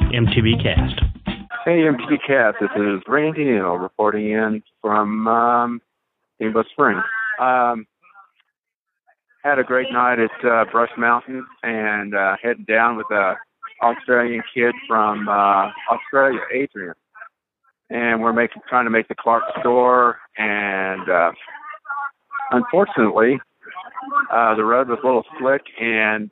MTB Cast. Hey, MTB Cast. This is Randy Neal reporting in from Steamboat Springs. Had a great night at Brush Mountain and heading down with a Australian kid from Australia, Adrian. And we're trying to make the Clark store, and unfortunately, the road was a little slick, and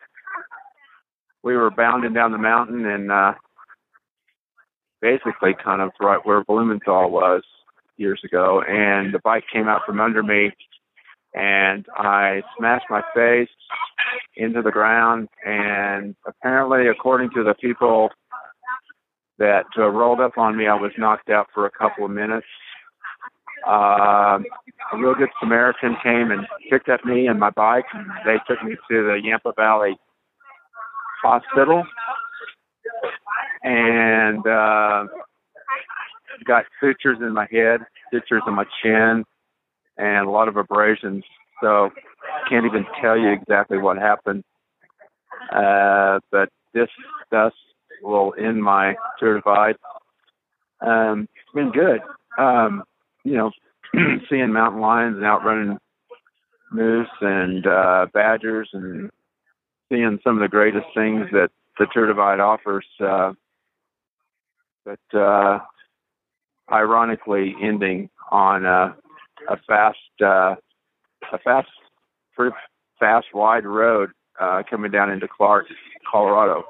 we were bounding down the mountain and basically kind of right where Blumenthal was years ago, and the bike came out from under me, and I smashed my face into the ground, and apparently, according to the people that rolled up on me, I was knocked out for a couple of minutes. A real good Samaritan came and picked up me and my bike, and they took me to the Yampa Valley Hospital, and got sutures in my head, sutures in my chin, and a lot of abrasions. So can't even tell you exactly what happened. But this dust will end my Tour Divide. It's been good. Seeing mountain lions and outrunning moose and badgers, and seeing some of the greatest things that the Tour Divide offers. But ironically, ending on a pretty fast, wide road coming down into Clark, Colorado.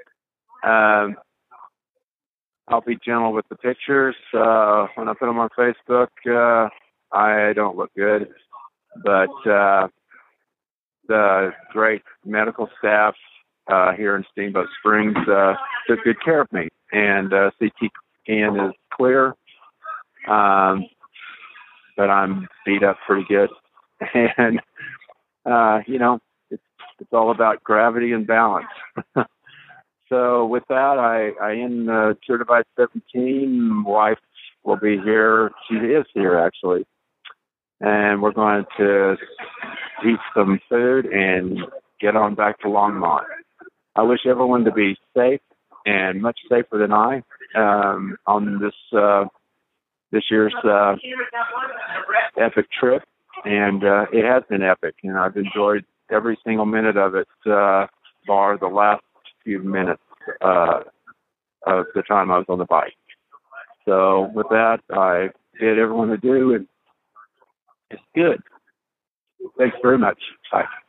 I'll be gentle with the pictures. When I put them on Facebook, I don't look good. But the great medical staff here in Steamboat Springs took good care of me. And CT scan is clear. But I'm beat up pretty good. And, it's all about gravity and balance. So with that, I end Tour Divide 17. Wife will be here. She is here, actually. And we're going to eat some food and get on back to Longmont. I wish everyone to be safe and much safer than I on this year's epic trip. And it has been epic, and I've enjoyed every single minute of it, bar the last few minutes of the time I was on the bike. So with that, I bid everyone adieu, and it's good. Thanks very much. Bye.